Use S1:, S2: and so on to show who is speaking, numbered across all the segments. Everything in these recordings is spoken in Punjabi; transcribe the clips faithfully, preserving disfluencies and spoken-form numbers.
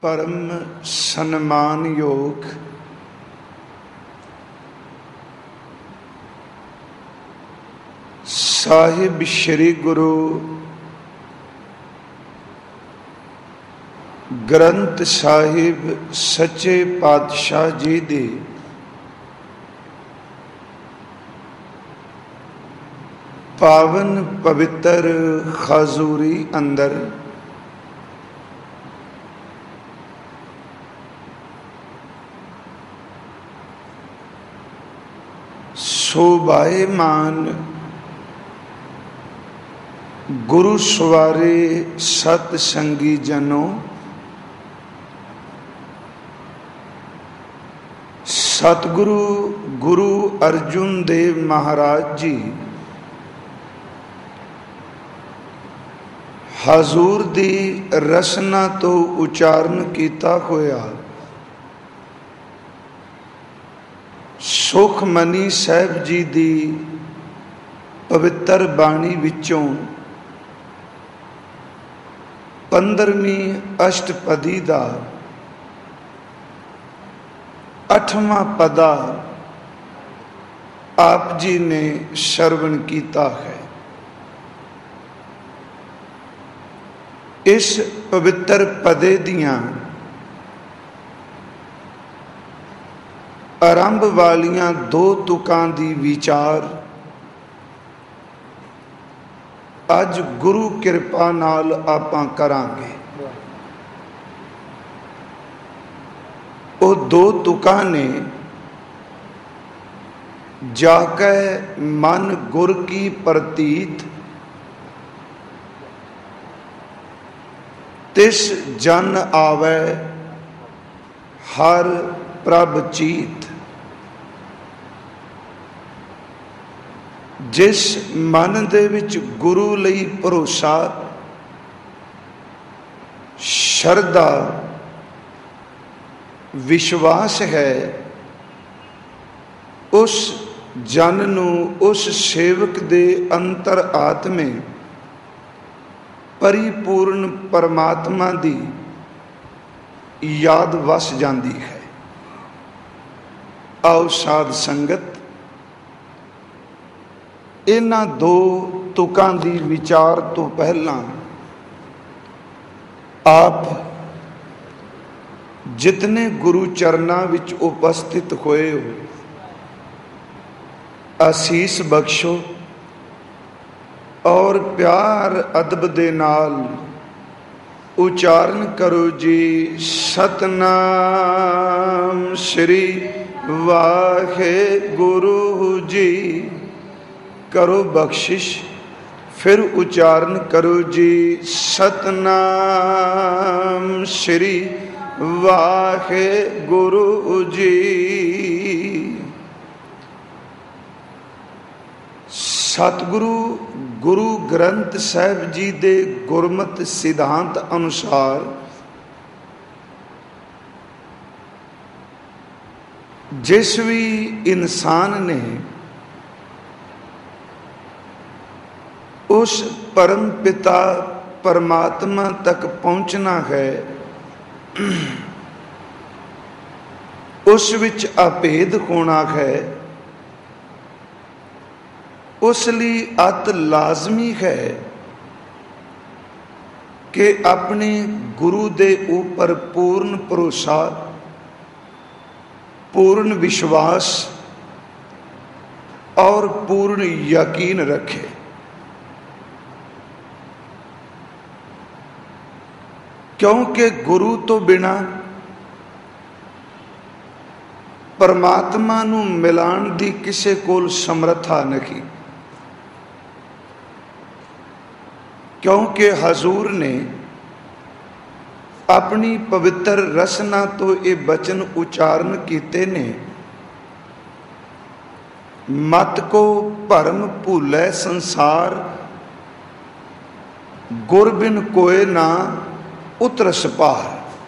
S1: परम सन्मान योग साहिब श्री गुरु ग्रंथ साहिब सच्चे पातशाह जी दी पावन पवित्र खाजूरी अंदर शोभायमान गुरु सवारे सतसंगी जनों, सतगुरु गुरु अर्जुन देव महाराज जी हजूर दी रसना तो उचारण कीता होया सुखमनी साहब जी दी पवित्र बाणी विचों पंद्रहवीं अष्टपदी दा अठवां पदा आप जी ने श्रवण कीता है। इस पवित्र पदे दियां आरंभ वालियां दो तुकां दी विचार अज गुरु कृपा नाल आपां करांगे। वो दो तुकां ने जाकै मन गुर की प्रतीत तिस जन आवे हर प्रभ चीत। जिस मन दे विच गुरु लई भरोसा शरधा विश्वास है, उस जन नू उस सेवक दे अंतर आत्मे परिपूर्ण परमात्मा दी याद वस जाती है। आओ साध संगत इन्हां दो तुकां दी विचार तो पहला आप जितने गुरु चरना विच उपस्थित होए हो आसीस बख्शो और प्यार अदब दे नाल उचारण करो जी सतनाम श्री वाहे गुरु जी। करो बख्शिश फिर उच्चारण करो जी सतनाम श्री वाहे गुरु जी। सतगुरु गुरु ग्रंथ साहिब जी दे गुरमत सिद्धांत अनुसार जिस भी इंसान ने उस परम पिता परमात्मा तक पहुंचना है, उस विच अभेद होना है, उस लिए अत लाजमी है कि अपने गुरु दे ऊपर पूर्ण भरोसा पूर्ण विश्वास और पूर्ण यकीन रखे। क्योंकि गुरु तो बिना परमात्मा नू मिलाण दी किसे कोल समर्था नहीं। क्योंकि हजूर ने अपनी पवित्र रसना तो ये बचन उच्चारण कीते ने, मत को भरम भूलै संसार गुर बिन कोय ना उतरस पार।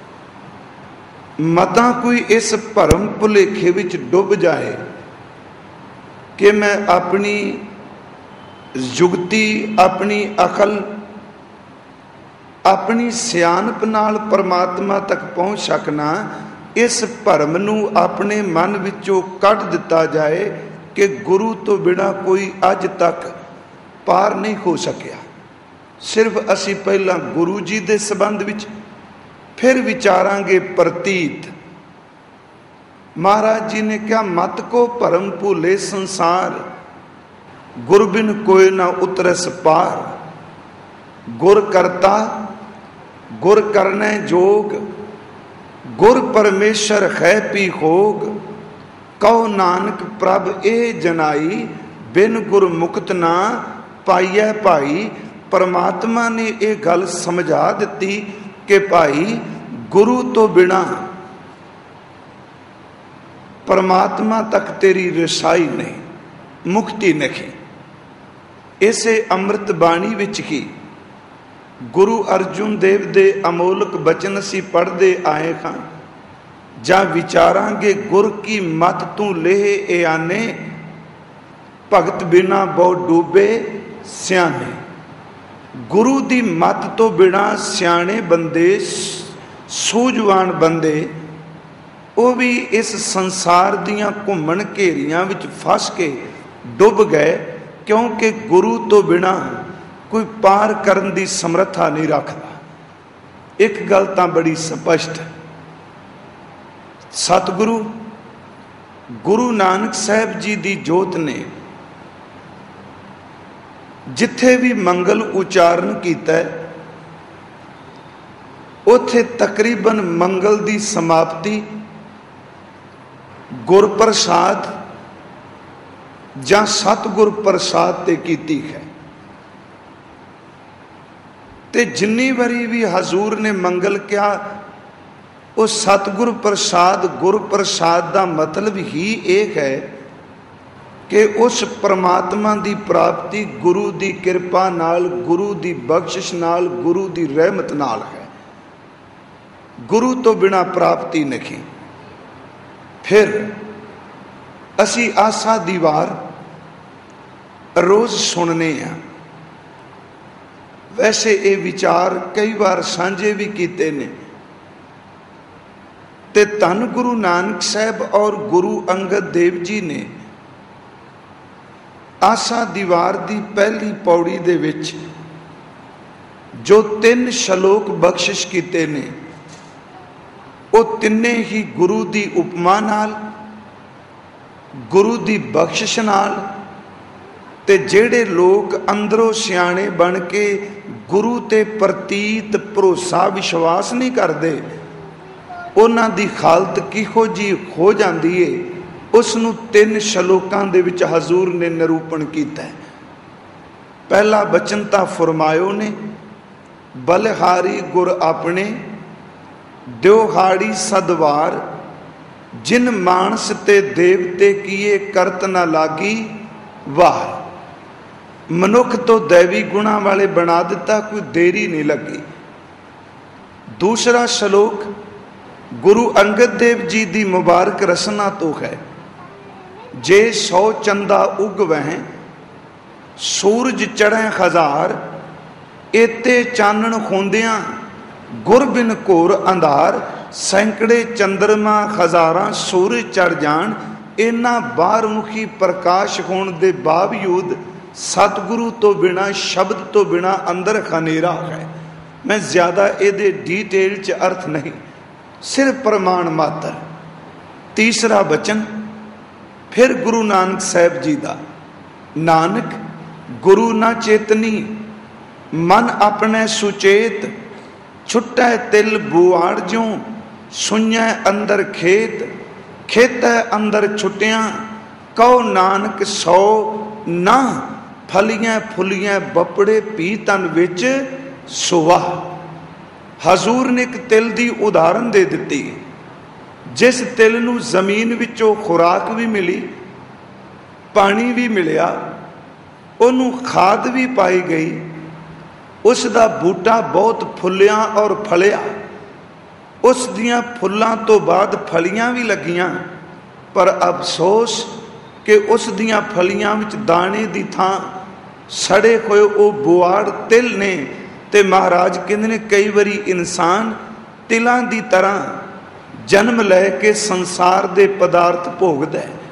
S1: मता कोई इस भरम भुलेखे विच डुब जाए कि मैं अपनी जुगती अपनी अकल ਆਪਣੀ ਸਿਆਣਪ ਨਾਲ ਪਰਮਾਤਮਾ ਤੱਕ ਪਹੁੰਚ ਸਕਣਾ, ਇਸ ਭਰਮ ਨੂੰ ਆਪਣੇ ਮਨ ਵਿੱਚੋਂ ਕੱਢ ਦਿੱਤਾ ਜਾਏ ਕਿ ਗੁਰੂ ਤੋਂ ਬਿਨਾਂ ਕੋਈ ਅੱਜ ਤੱਕ ਪਾਰ ਨਹੀਂ ਹੋ ਸਕਿਆ। ਸਿਰਫ ਅਸੀਂ ਪਹਿਲਾਂ ਗੁਰੂ ਜੀ ਦੇ ਸੰਬੰਧ ਵਿੱਚ, ਫਿਰ ਵਿਚਾਰਾਂਗੇ ਪ੍ਰਤੀਤ। ਮਹਾਰਾਜ ਜੀ ਨੇ ਕਿਹਾ, ਮਤ ਕੋ ਭਰਮ ਭੂਲੇ ਸੰਸਾਰ, ਗੁਰ ਬਿਨ ਕੋਇ ਨਾ ਉਤਰਸ ਪਾਰ। ਗੁਰ ਕਰਤਾ ਗੁਰ ਕਰਨੈ ਜੋਗ, ਗੁਰ ਪਰਮੇਸ਼ਰ ਹੈ ਪੀ ਹੋਗ। ਕਹੋ ਨਾਨਕ ਪ੍ਰਭ ਇਹ ਜਨਾਈ, ਬਿਨ ਗੁਰ ਮੁਕਤ ਨਾ ਪਾਈਐ ਭਾਈ। ਪਰਮਾਤਮਾ ਨੇ ਇਹ ਗੱਲ ਸਮਝਾ ਦਿੱਤੀ ਕਿ ਭਾਈ ਗੁਰੂ ਤੋਂ ਬਿਨਾਂ ਪਰਮਾਤਮਾ ਤੱਕ ਤੇਰੀ ਰਸਾਈ ਨਹੀਂ, ਮੁਕਤੀ ਨਹੀਂ। ਇਸੇ ਅੰਮ੍ਰਿਤ ਬਾਣੀ ਵਿੱਚ ਹੀ ਗੁਰੂ ਅਰਜੁਨ ਦੇਵ ਦੇ ਅਮੋਲਕ ਬਚਨ ਅਸੀਂ ਪੜ੍ਹਦੇ ਆਏ ਹਾਂ, ਜਾਂ ਵਿਚਾਰਾਂਗੇ। ਗੁਰ ਕੀ ਮਤ ਤੂੰ ਲੇਹ ਏਆਨੇ, ਭਗਤ ਬਿਨਾ ਬਹੁ ਡੂਬੇ ਸਿਆਣੇ। ਗੁਰੂ ਦੀ ਮੱਤ ਤੋਂ ਬਿਨਾਂ ਸਿਆਣੇ ਬੰਦੇ, ਸੂਝਵਾਨ ਬੰਦੇ, ਉਹ ਵੀ ਇਸ ਸੰਸਾਰ ਦੀਆਂ ਘੁੰਮਣ ਘੇਰੀਆਂ ਵਿੱਚ ਫਸ ਕੇ ਡੁੱਬ ਗਏ, ਕਿਉਂਕਿ ਗੁਰੂ ਤੋਂ ਬਿਨਾਂ ਕੋਈ ਪਾਰ ਕਰਨ ਦੀ ਸਮਰੱਥਾ ਨਹੀਂ ਰੱਖਦਾ। ਇੱਕ ਗੱਲ ਤਾਂ ਬੜੀ ਸਪਸ਼ਟ, ਸਤਿਗੁਰੂ ਗੁਰੂ ਨਾਨਕ ਸਾਹਿਬ ਜੀ ਦੀ ਜੋਤ ਨੇ ਜਿੱਥੇ ਵੀ ਮੰਗਲ ਉਚਾਰਨ ਕੀਤਾ, ਉੱਥੇ ਤਕਰੀਬਨ ਮੰਗਲ ਦੀ ਸਮਾਪਤੀ ਗੁਰਪ੍ਰਸਾਦ ਜਾਂ ਸਤਿਗੁਰ ਪ੍ਰਸਾਦ ਤੇ ਕੀਤੀ ਹੈ। ਤੇ ਜਿੰਨੀ ਵਾਰੀ ਵੀ ਹਜ਼ੂਰ ਨੇ ਮੰਗਲ ਕਿਹਾ, ਉਹ ਸਤਿਗੁਰ ਪ੍ਰਸਾਦ, ਗੁਰ ਪ੍ਰਸਾਦ ਦਾ ਮਤਲਬ ਹੀ ਇਹ ਹੈ ਕਿ ਉਸ ਪਰਮਾਤਮਾ ਦੀ ਪ੍ਰਾਪਤੀ ਗੁਰੂ ਦੀ ਕਿਰਪਾ ਨਾਲ, ਗੁਰੂ ਦੀ ਬਖਸ਼ਿਸ਼ ਨਾਲ, ਗੁਰੂ ਦੀ ਰਹਿਮਤ ਨਾਲ ਹੈ। ਗੁਰੂ ਤੋਂ ਬਿਨਾਂ ਪ੍ਰਾਪਤੀ ਨਹੀਂ। ਫਿਰ ਅਸੀਂ ਆਸਾ ਦੀ ਵਾਰ ਰੋਜ਼ ਸੁਣਨੇ ਆ। ਵੈਸੇ ਇਹ ਵਿਚਾਰ ਕਈ ਵਾਰ ਸਾਂਝੇ ਵੀ ਕੀਤੇ ਨੇ, ਤੇ ਧੰਨ ਗੁਰੂ ਨਾਨਕ ਸਾਹਿਬ ਔਰ ਗੁਰੂ ਅੰਗਦ ਦੇਵ ਜੀ ਨੇ ਆਸਾ ਦੀ ਵਾਰ ਦੀ ਪਹਿਲੀ ਪੌੜੀ ਦੇ ਵਿੱਚ ਜੋ ਤਿੰਨ ਸ਼ਲੋਕ ਬਖਸ਼ਿਸ਼ ਕੀਤੇ ਨੇ, ਉਹ ਤਿੰਨੇ ਹੀ ਗੁਰੂ ਦੀ ਉਪਮਾ ਨਾਲ, ਗੁਰੂ ਦੀ ਬਖਸ਼ਿਸ਼ ਨਾਲ, ਤੇ ਜਿਹੜੇ ਲੋਕ ਅੰਦਰੋਂ ਸਿਆਣੇ ਬਣ ਕੇ ਗੁਰੂ ਤੇ ਪ੍ਰਤੀਤ ਭਰੋਸਾ ਵਿਸ਼ਵਾਸ ਨਹੀਂ ਕਰਦੇ, ਉਹਨਾਂ ਦੀ ਹਾਲਤ ਕਿਹੋ ਜਿਹੀ ਹੋ ਜਾਂਦੀ ਏ, ਉਸ ਨੂੰ ਤਿੰਨ ਸ਼ਲੋਕਾਂ ਦੇ ਵਿੱਚ ਹਜ਼ੂਰ ਨੇ ਨਿਰੂਪਣ ਕੀਤਾ। ਪਹਿਲਾ ਬਚਨ ਤਾਂ ਫਰਮਾਇਓ ਨੇ, ਬਲਿਹਾਰੀ ਗੁਰ ਆਪਣੇ ਦਿਉਹਾੜੀ ਸਦਵਾਰ, ਜਿਨ ਮਾਨਸ ਤੇ ਦੇਵਤੇ ਕੀਏ ਕਰਤ ਨਾ ਲਾਗੀ ਵਾਰ। ਮਨੁੱਖ ਤੋਂ ਦੈਵੀ ਗੁਣਾਂ ਵਾਲੇ ਬਣਾ ਦਿੱਤਾ, ਕੋਈ ਦੇਰੀ ਨਹੀਂ ਲੱਗੀ। ਦੂਸਰਾ ਸ਼ਲੋਕ ਗੁਰੂ ਅੰਗਦ ਦੇਵ ਜੀ ਦੀ ਮੁਬਾਰਕ ਰਸਨਾ ਤੋਂ ਹੈ, ਜੇ ਸੌ ਚੰਦਾ ਉਗ ਵਹਿ ਸੂਰਜ ਚੜ੍ਹੈ ਹਜ਼ਾਰ, ਏਤੇ ਚਾਨਣ ਹੁੰਦਿਆਂ ਗੁਰ ਬਿਨ ਘੋਰ ਅੰਧਾਰ। ਸੈਂਕੜੇ ਚੰਦਰਮਾ ਹਜ਼ਾਰਾਂ ਸੂਰਜ ਚੜ ਜਾਣ, ਇਹਨਾਂ ਬਾਹਰਮੁਖੀ ਪ੍ਰਕਾਸ਼ ਹੋਣ ਦੇ ਬਾਵਜੂਦ ਸਤਿਗੁਰੂ ਤੋਂ ਬਿਨਾਂ, ਸ਼ਬਦ ਤੋਂ ਬਿਨਾਂ ਅੰਦਰ ਹਨੇਰਾ ਹੈ। ਮੈਂ ਜ਼ਿਆਦਾ ਇਹਦੇ ਡੀਟੇਲ 'ਚ ਅਰਥ ਨਹੀਂ, ਸਿਰਫ ਪ੍ਰਮਾਣ ਮਾਤਰ। ਤੀਸਰਾ ਬਚਨ ਫਿਰ ਗੁਰੂ ਨਾਨਕ ਸਾਹਿਬ ਜੀ ਦਾ, ਨਾਨਕ ਗੁਰੂ ਨਾ ਚੇਤਨੀ, ਮਨ ਆਪਣੇ ਸੁਚੇਤ, ਛੁੱਟੈ ਤਿਲ ਬੁਆੜ ਜਿਉ, ਸੁਣੈ ਅੰਦਰ ਖੇਤ, ਖੇਤੈ ਅੰਦਰ ਛੁੱਟਿਆਂ, ਕਹੋ ਨਾਨਕ ਸੋ ਨਾ, ਫਲੀਆਂ ਫੁੱਲੀਆਂ ਬਪੜੇ ਪੀ ਤਨ ਵਿੱਚ ਸੁਵਾ। ਹਜ਼ੂਰ ਨੇ ਇੱਕ ਤਿਲ ਦੀ ਉਦਾਹਰਨ ਦੇ ਦਿੱਤੀ, ਜਿਸ ਤਿਲ ਨੂੰ ਜ਼ਮੀਨ ਵਿੱਚੋਂ ਖੁਰਾਕ ਵੀ ਮਿਲੀ, ਪਾਣੀ ਵੀ ਮਿਲਿਆ, ਉਹਨੂੰ ਖਾਦ ਵੀ ਪਾਈ ਗਈ, ਉਸ ਦਾ ਬੂਟਾ ਬਹੁਤ ਫੁੱਲਿਆ ਔਰ ਫਲਿਆ, ਉਸ ਦੀਆਂ ਫੁੱਲਾਂ ਤੋਂ ਬਾਅਦ ਫਲੀਆਂ ਵੀ ਲੱਗੀਆਂ, ਪਰ ਅਫਸੋਸ ਕਿ ਉਸ ਦੀਆਂ ਫਲੀਆਂ ਵਿੱਚ ਦਾਣੇ ਦੀ ਥਾਂ ਸੜੇ ਹੋਏ ਉਹ ਬੁਆੜ ਤਿਲ ਨੇ, ਤੇ ਮਹਾਰਾਜ ਕਹਿੰਦੇ ਨੇ ਕਈ ਵਾਰੀ ਇਨਸਾਨ ਤਿਲਾਂ ਦੀ ਤਰ੍ਹਾਂ ਜਨਮ ਲੈ ਕੇ ਸੰਸਾਰ ਦੇ ਪਦਾਰਥ ਭੋਗਦਾ ਹੈ,